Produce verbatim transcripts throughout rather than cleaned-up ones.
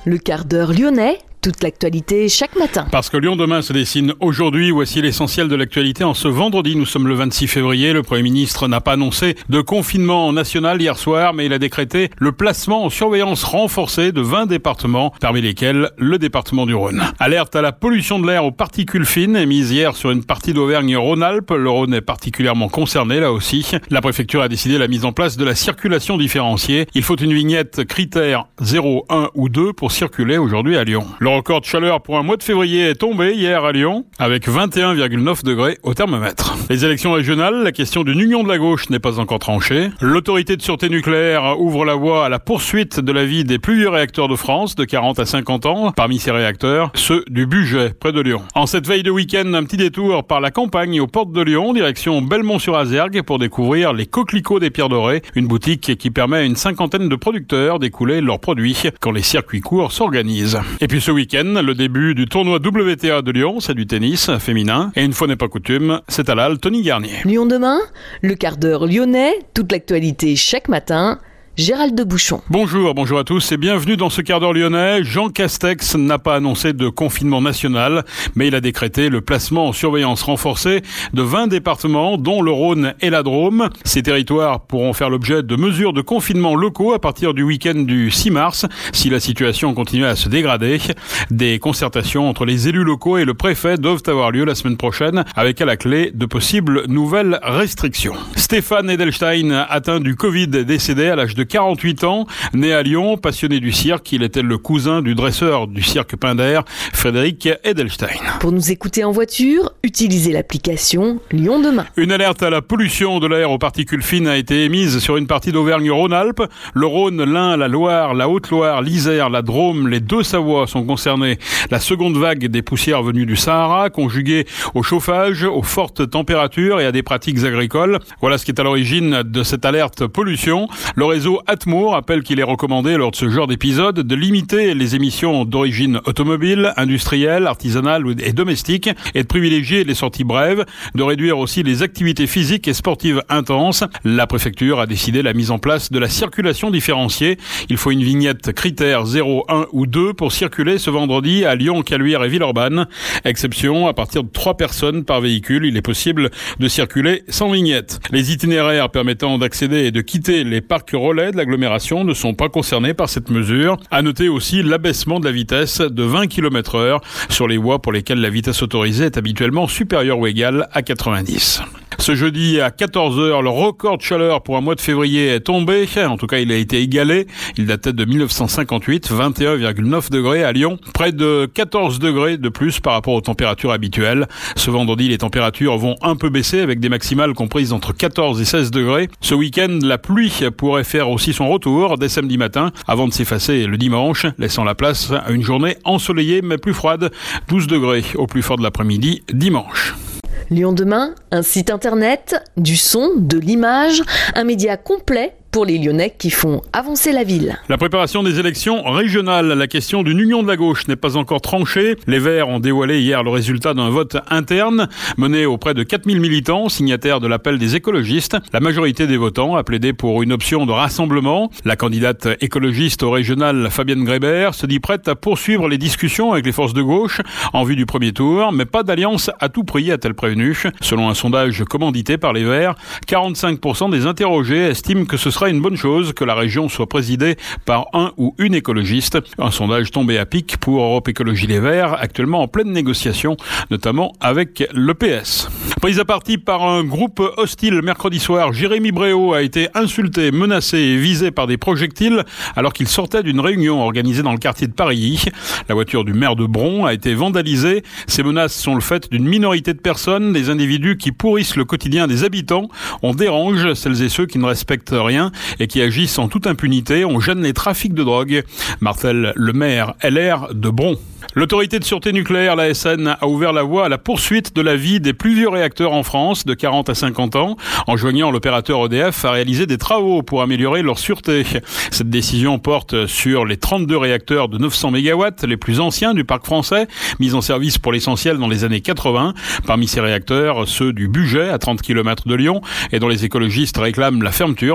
Le quart d'heure lyonnais, toute l'actualité chaque matin. Parce que Lyon demain se dessine aujourd'hui, voici l'essentiel de l'actualité. En ce vendredi, nous sommes le vingt-six février. Le Premier ministre n'a pas annoncé de confinement national hier soir, mais il a décrété le placement en surveillance renforcée de vingt départements, parmi lesquels le département du Rhône. Alerte à la pollution de l'air aux particules fines émise hier sur une partie d'Auvergne-Rhône-Alpes. Le Rhône est particulièrement concerné là aussi. La préfecture a décidé la mise en place de la circulation différenciée. Il faut une vignette critère zéro, un ou deux pour circuler aujourd'hui à Lyon. Le record de chaleur pour un mois de février est tombé hier à Lyon, avec vingt et un virgule neuf degrés au thermomètre. Les élections régionales, la question d'une union de la gauche n'est pas encore tranchée. L'autorité de sûreté nucléaire ouvre la voie à la poursuite de la vie des plus vieux réacteurs de France, de quarante à cinquante ans. Parmi ces réacteurs, ceux du Bugey, près de Lyon. En cette veille de week-end, un petit détour par la campagne aux portes de Lyon, direction Belmont-sur-Azergue, pour découvrir les coquelicots des Pierres Dorées, une boutique qui permet à une cinquantaine de producteurs d'écouler leurs produits quand les circuits courts s'organisent. Et puis ce week-end, le début du tournoi W T A de Lyon, c'est du tennis féminin. Et une fois n'est pas coutume, c'est à l'Halle Tony Garnier. Lyon demain, le quart d'heure lyonnais, toute l'actualité chaque matin. Gérald de Bouchon. Bonjour, bonjour à tous et bienvenue dans ce quart d'heure lyonnais. Jean Castex n'a pas annoncé de confinement national, mais il a décrété le placement en surveillance renforcée de vingt départements, dont le Rhône et la Drôme. Ces territoires pourront faire l'objet de mesures de confinement locaux à partir du week-end du six mars, si la situation continue à se dégrader. Des concertations entre les élus locaux et le préfet doivent avoir lieu la semaine prochaine, avec à la clé de possibles nouvelles restrictions. Stéphane Edelstein, atteint du Covid, est décédé à l'âge de quarante-huit ans, né à Lyon, passionné du cirque, il était le cousin du dresseur du cirque Pinder, Frédéric Edelstein. Pour nous écouter en voiture, utilisez l'application Lyon demain. Une alerte à la pollution de l'air aux particules fines a été émise sur une partie d'Auvergne-Rhône-Alpes. Le Rhône, l'Ain, la Loire, la Haute-Loire, l'Isère, la Drôme, les deux Savoies sont concernés. La seconde vague des poussières venues du Sahara, conjuguée au chauffage, aux fortes températures et à des pratiques agricoles. Voilà ce qui est à l'origine de cette alerte pollution. Le réseau Atmo rappelle qu'il est recommandé lors de ce genre d'épisode de limiter les émissions d'origine automobile, industrielle, artisanale et domestique et de privilégier les sorties brèves, de réduire aussi les activités physiques et sportives intenses. La préfecture a décidé la mise en place de la circulation différenciée. Il faut une vignette critère zéro, un ou deux pour circuler ce vendredi à Lyon, Caluire et Villeurbanne. Exception, à partir de trois personnes par véhicule, il est possible de circuler sans vignette. Les itinéraires permettant d'accéder et de quitter les parcs relais de l'agglomération ne sont pas concernés par cette mesure. À noter aussi l'abaissement de la vitesse de vingt kilomètres heure sur les voies pour lesquelles la vitesse autorisée est habituellement supérieure ou égale à quatre-vingt-dix. Ce jeudi à quatorze heures, le record de chaleur pour un mois de février est tombé. En tout cas, il a été égalé. Il datait de mille neuf cent cinquante-huit, vingt et un virgule neuf degrés à Lyon. Près de quatorze degrés de plus par rapport aux températures habituelles. Ce vendredi, les températures vont un peu baisser avec des maximales comprises entre quatorze et seize degrés. Ce week-end, la pluie pourrait faire aussi son retour dès samedi matin avant de s'effacer le dimanche, laissant la place à une journée ensoleillée mais plus froide. douze degrés au plus fort de l'après-midi dimanche. Lyon demain, un site internet, du son, de l'image, un média complet pour les Lyonnais qui font avancer la ville. La préparation des élections régionales, la question d'une union de la gauche n'est pas encore tranchée. Les Verts ont dévoilé hier le résultat d'un vote interne mené auprès de quatre mille militants, signataires de l'appel des écologistes. La majorité des votants a plaidé pour une option de rassemblement. La candidate écologiste au régional, Fabienne Grébert, se dit prête à poursuivre les discussions avec les forces de gauche en vue du premier tour, mais pas d'alliance à tout prix, a-t-elle prévenu. Selon un sondage commandité par les Verts, quarante-cinq pour cent des interrogés estiment que ce sera une bonne chose que la région soit présidée par un ou une écologiste. Un sondage tombé à pic pour Europe Écologie Les Verts, actuellement en pleine négociation, notamment avec l'E P S. Pris à partie par un groupe hostile mercredi soir, Jérémy Bréau a été insulté, menacé et visé par des projectiles alors qu'il sortait d'une réunion organisée dans le quartier de Paris. La voiture du maire de Bron a été vandalisée. Ces menaces sont le fait d'une minorité de personnes, des individus qui pourrissent le quotidien des habitants. On dérange celles et ceux qui ne respectent rien et qui agissent en toute impunité. On gêne les trafics de drogue. Martel le maire L R de Bron. L'autorité de sûreté nucléaire, la S N, a ouvert la voie à la poursuite de la vie des plus vieux réacteurs en France, de quarante à cinquante ans, en joignant l'opérateur E D F à réaliser des travaux pour améliorer leur sûreté. Cette décision porte sur les trente-deux réacteurs de neuf cents mégawatts, les plus anciens du parc français, mis en service pour l'essentiel dans les années quatre-vingts. Parmi ces réacteurs, ceux du Bugey, à trente kilomètres de Lyon, et dont les écologistes réclament la fermeture en deux mille vingt-quatre.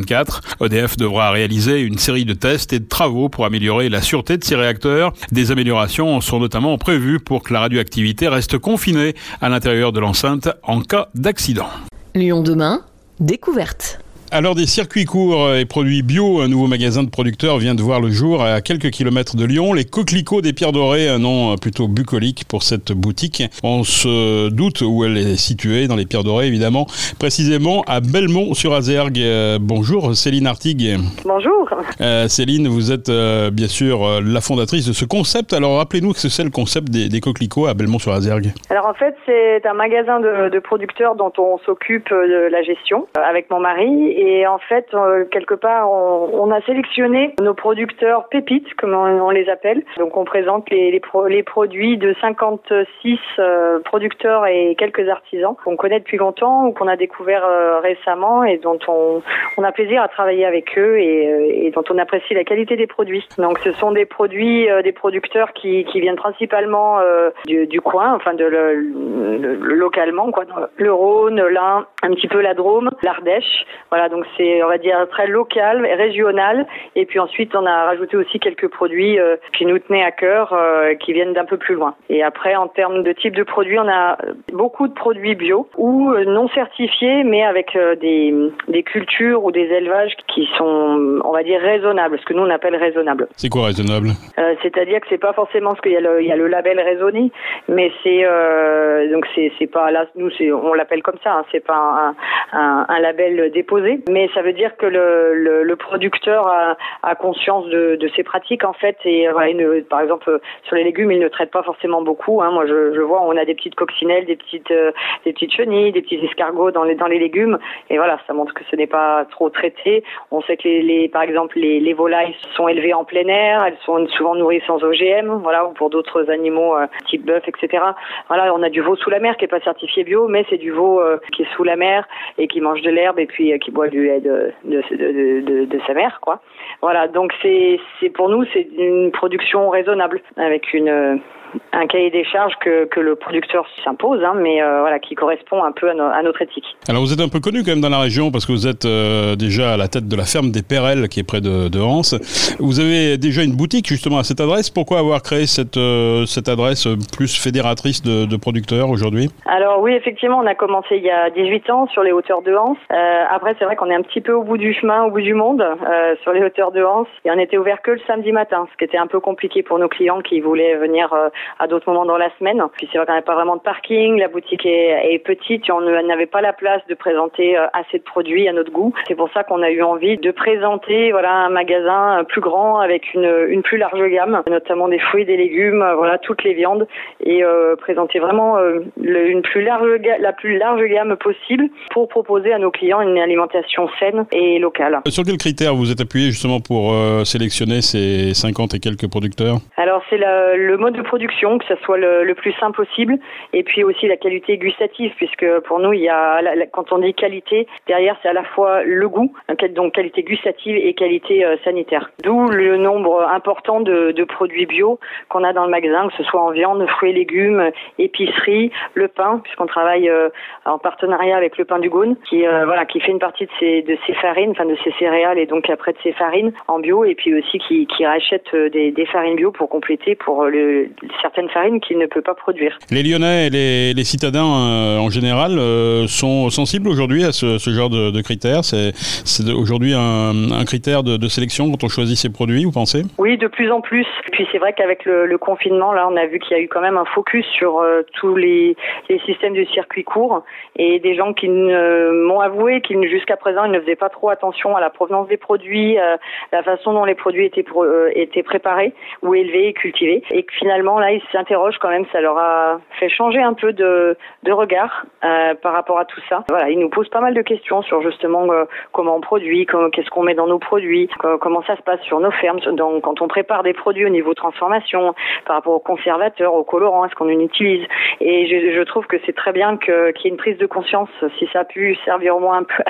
vingt-quatre. E D F devra réaliser une série de tests et de travaux pour améliorer la sûreté de ces réacteurs. Des améliorations sont notamment prévues pour que la radioactivité reste confinée à l'intérieur de l'enceinte en cas d'accident. Lyon demain, découverte. Alors des circuits courts et produits bio, un nouveau magasin de producteurs vient de voir le jour à quelques kilomètres de Lyon. Les Coquelicots des Pierres Dorées, un nom plutôt bucolique pour cette boutique. On se doute où elle est située, dans les Pierres Dorées évidemment, précisément à Belmont-sur-Azergue. Euh, bonjour Céline Artigue. Bonjour. Euh, Céline, vous êtes euh, bien sûr euh, la fondatrice de ce concept. Alors rappelez-nous ce que c'est le concept des, des Coquelicots à Belmont-sur-Azergue. Alors en fait c'est un magasin de, de producteurs dont on s'occupe de la gestion euh, avec mon mari. Et en fait, euh, quelque part, on, on a sélectionné nos producteurs pépites, comme on, on les appelle. Donc, on présente les, les, pro, les produits de cinquante-six euh, producteurs et quelques artisans qu'on connaît depuis longtemps ou qu'on a découvert euh, récemment et dont on, on a plaisir à travailler avec eux et, et dont on apprécie la qualité des produits. Donc, ce sont des produits, euh, des producteurs qui, qui viennent principalement euh, du, du coin, enfin de le, le, le, localement, quoi. Le Rhône, l'Ain, un petit peu la Drôme, l'Ardèche. Voilà. Donc c'est, on va dire, très local et régional. Et puis ensuite, on a rajouté aussi quelques produits euh, qui nous tenaient à cœur, euh, qui viennent d'un peu plus loin. Et après, en termes de type de produits, on a beaucoup de produits bio ou euh, non certifiés, mais avec euh, des, des cultures ou des élevages qui sont, on va dire, raisonnables. Ce que nous, on appelle raisonnable. C'est quoi raisonnable ? euh, C'est-à-dire que c'est pas forcément parce qu'il y a le, il y a le label raisonné, mais c'est euh, donc c'est, c'est pas là, nous, c'est, on l'appelle comme ça. Hein, c'est pas un, un, un label déposé. Mais ça veut dire que le, le, le producteur a, a conscience de, de ses pratiques en fait et voilà, il ne, par exemple sur les légumes il ne traite pas forcément beaucoup. Hein. Moi je, je vois on a des petites coccinelles, des petites euh, des petites chenilles, des petits escargots dans les dans les légumes et voilà ça montre que ce n'est pas trop traité. On sait que les, les par exemple les, les volailles sont élevées en plein air, elles sont souvent nourries sans O G M, voilà ou pour d'autres animaux euh, type bœuf et cetera. Voilà on a du veau sous la mer qui est pas certifié bio mais c'est du veau euh, qui est sous la mer et qui mange de l'herbe et puis euh, qui boit du lait de, de, de, de, de sa mère, quoi. Voilà, donc c'est, c'est pour nous, c'est une production raisonnable avec une un cahier des charges que, que le producteur s'impose, hein, mais euh, voilà, qui correspond un peu à, no, à notre éthique. Alors vous êtes un peu connu quand même dans la région parce que vous êtes euh, déjà à la tête de la ferme des Perelles qui est près de, de Anse. Vous avez déjà une boutique justement à cette adresse. Pourquoi avoir créé cette, euh, cette adresse plus fédératrice de, de producteurs aujourd'hui ? Alors oui, effectivement, on a commencé il y a dix-huit ans sur les hauteurs de Anse. Euh, après, c'est vrai qu'on est un petit peu au bout du chemin, au bout du monde, euh, sur les hauteurs de Anse. Et on était ouvert que le samedi matin, ce qui était un peu compliqué pour nos clients qui voulaient venir euh, à d'autres moments dans la semaine. Puis c'est vrai qu'on n'avait pas vraiment de parking, la boutique est, est petite et on n'avait pas la place de présenter assez de produits à notre goût. C'est pour ça qu'on a eu envie de présenter voilà un magasin plus grand avec une, une plus large gamme, notamment des fruits, des légumes, voilà toutes les viandes et euh, présenter vraiment euh, le, une plus large la plus large gamme possible pour proposer à nos clients une alimentation saine et locale. Sur quels critères vous êtes appuyé justement pour euh, sélectionner ces cinquante et quelques producteurs ? Alors c'est la, le mode de production, que ça soit le, le plus simple possible, et puis aussi la qualité gustative, puisque pour nous il y a la, la, quand on dit qualité, derrière c'est à la fois le goût, donc qualité gustative et qualité euh, sanitaire. D'où le nombre important de, de produits bio qu'on a dans le magasin, que ce soit en viande, fruits et légumes, épicerie, le pain, puisqu'on travaille euh, en partenariat avec le pain du Gaune, qui euh, voilà qui fait une partie de ses de ses farines, enfin de ses céréales et donc après de ses farines en bio, et puis aussi qui qui rachète des, des farines bio pour compléter pour le certaines farines qu'il ne peut pas produire. Les Lyonnais et les, les citadins euh, en général euh, sont sensibles aujourd'hui à ce, ce genre de, de critères. C'est, c'est aujourd'hui un, un critère de, de sélection quand on choisit ses produits, vous pensez ? Oui, de plus en plus. Puis c'est vrai qu'avec le, le confinement, là, on a vu qu'il y a eu quand même un focus sur euh, tous les, les systèmes du circuit court et des gens qui ne, m'ont avoué qu'ils jusqu'à présent ils ne faisaient pas trop attention à la provenance des produits, euh, la façon dont les produits étaient, pro, euh, étaient préparés ou élevés et cultivés, et que finalement là ils s'interrogent quand même. Ça leur a fait changer un peu de, de regard euh, par rapport à tout ça. Voilà, ils nous posent pas mal de questions sur justement euh, comment on produit, comment, qu'est-ce qu'on met dans nos produits, euh, comment ça se passe sur nos fermes, donc quand on prépare des produits au niveau transformation, par rapport aux conservateurs, aux colorants, est-ce qu'on en utilise. Et je, je trouve que c'est très bien que, qu'il y ait une prise de conscience, si ça a pu servir au moins un peu à ça,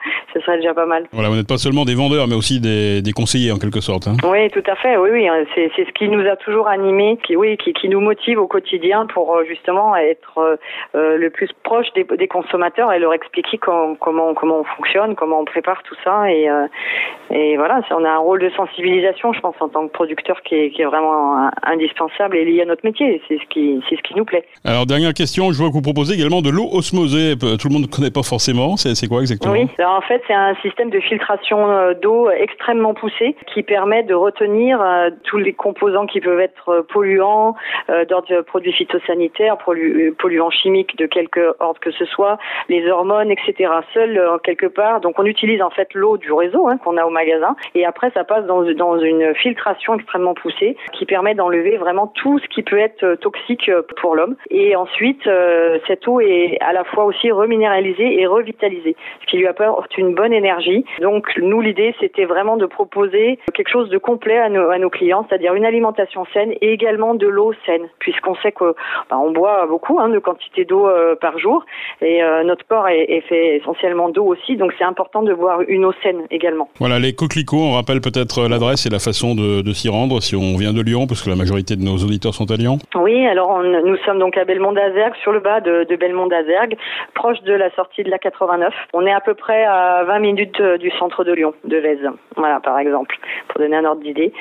ce serait déjà pas mal. Voilà, vous n'êtes pas seulement des vendeurs, mais aussi des, des conseillers en quelque sorte. Hein. Oui, tout à fait. Oui, oui, c'est, c'est ce qui nous a toujours animés, qui, oui, qui, qui nous motive au quotidien pour justement être euh, le plus proche des, des consommateurs et leur expliquer com, comment comment on fonctionne, comment on prépare tout ça. Et, euh, et voilà, on a un rôle de sensibilisation, je pense, en tant que producteur, qui est, qui est vraiment indispensable et lié à notre métier. C'est ce qui, c'est ce qui nous plaît. Alors, dernière question, je vois que vous proposez également de l'eau osmosée. Tout le monde ne connaît pas forcément. C'est, c'est quoi exactement? Oui, alors en fait, c'est un système de filtration d'eau extrêmement poussé qui permet de retenir euh, tous les composants qui peuvent être polluants, euh, d'ordre de produits phytosanitaires, pollu- polluants chimiques de quelque ordre que ce soit, les hormones, et cetera. Seul, euh, quelque part, donc on utilise en fait l'eau du réseau hein, qu'on a au magasin, et après ça passe dans, dans une filtration extrêmement poussée qui permet d'enlever vraiment tout ce qui peut être toxique pour l'homme. Et ensuite, euh, cette eau est à la fois aussi reminéralisée et revitalisée, ce qui lui apporte une bonne énergie. Donc nous, l'idée, c'était vraiment de proposer quelque chose de complet à nos, à nos clients, c'est-à-dire une alimentation saine et également de l'eau saine, puisqu'on sait que bah, on boit beaucoup hein, de quantité d'eau euh, par jour, et euh, notre corps est, est fait essentiellement d'eau aussi, donc c'est important de boire une eau saine également. Voilà, les coquelicots, on rappelle peut-être l'adresse et la façon de, de s'y rendre si on vient de Lyon, parce que la majorité de nos auditeurs sont à Lyon. Oui, alors on, nous sommes donc à Belmont d'Azergues, sur le bas de, de Belmont d'Azergues, proche de la sortie de la quatre-vingt-neuf. On est à peu près à vingt minutes du centre de Lyon, de Vèze, voilà, par exemple, pour donner un ordre d'idée.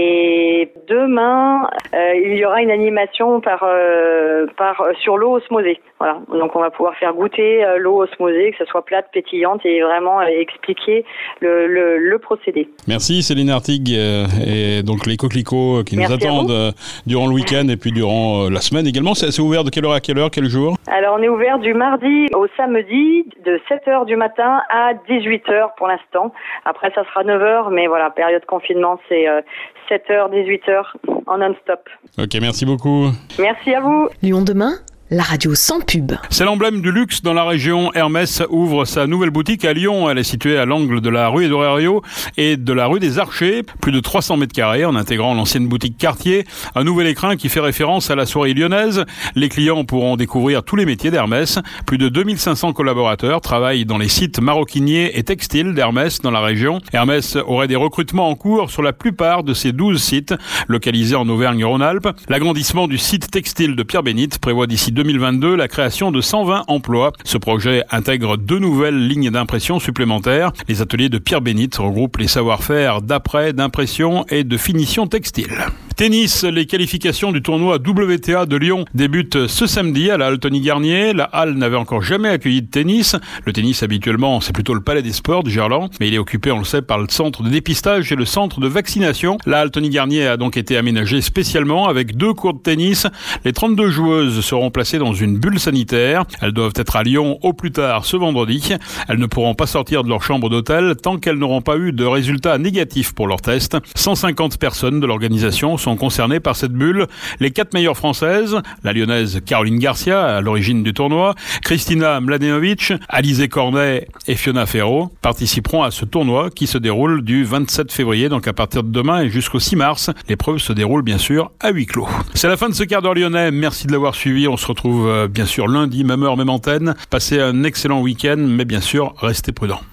Et demain, euh, il y aura une animation par, euh, par sur l'eau osmosée. Voilà, donc on va pouvoir faire goûter euh, l'eau osmosée, que ce soit plate, pétillante, et vraiment euh, expliquer le, le, le procédé. Merci Céline Artigue, euh, et donc les coquelicots qui Merci nous attendent euh, durant le week-end et puis durant euh, la semaine également. C'est, c'est ouvert de quelle heure à quelle heure, quel jour? Alors on est ouvert du mardi au samedi de sept heures du matin à dix-huit heures pour l'instant. Après ça sera neuf heures, mais voilà, période confinement, c'est euh, sept heures, dix-huit heures en non-stop. Ok, merci beaucoup. Merci à vous. Lyon demain, la radio sans pub. C'est l'emblème du luxe dans la région. Hermès ouvre sa nouvelle boutique à Lyon. Elle est située à l'angle de la rue Edorario et de la rue des Archers. Plus de trois cents mètres carrés en intégrant l'ancienne boutique Cartier. Un nouvel écrin qui fait référence à la soirée lyonnaise. Les clients pourront découvrir tous les métiers d'Hermès. Plus de deux mille cinq cents collaborateurs travaillent dans les sites maroquiniers et textiles d'Hermès dans la région. Hermès aurait des recrutements en cours sur la plupart de ses douze sites localisés en Auvergne-Rhône-Alpes. L'agrandissement du site textile de Pierre-Bénite prévoit d'ici deux mille vingt-deux la création de cent vingt emplois. Ce projet intègre deux nouvelles lignes d'impression supplémentaires. Les ateliers de Pierre-Bénite regroupent les savoir-faire d'après, d'impression et de finition textile. Tennis, les qualifications du tournoi W T A de Lyon débutent ce samedi à la Altony Garnier. La halle n'avait encore jamais accueilli de tennis. Le tennis, habituellement, c'est plutôt le palais des sports du Gerland, mais il est occupé, on le sait, par le centre de dépistage et le centre de vaccination. La Altony Garnier a donc été aménagée spécialement avec deux cours de tennis. Les trente-deux joueuses seront placées dans une bulle sanitaire. Elles doivent être à Lyon au plus tard ce vendredi. Elles ne pourront pas sortir de leur chambre d'hôtel tant qu'elles n'auront pas eu de résultats négatifs pour leur test. cent cinquante personnes de l'organisation sont concernées par cette bulle. Les quatre meilleures françaises, la lyonnaise Caroline Garcia, à l'origine du tournoi, Kristina Mladenovic, Alizé Cornet et Fiona Ferro, participeront à ce tournoi qui se déroule du vingt-sept février, donc à partir de demain et jusqu'au six mars. L'épreuve se déroule bien sûr à huis clos. C'est la fin de ce quart d'heure lyonnais. Merci de l'avoir suivi. On se retrouve euh, bien sûr lundi, même heure, même antenne. Passez un excellent week-end, mais bien sûr, restez prudents.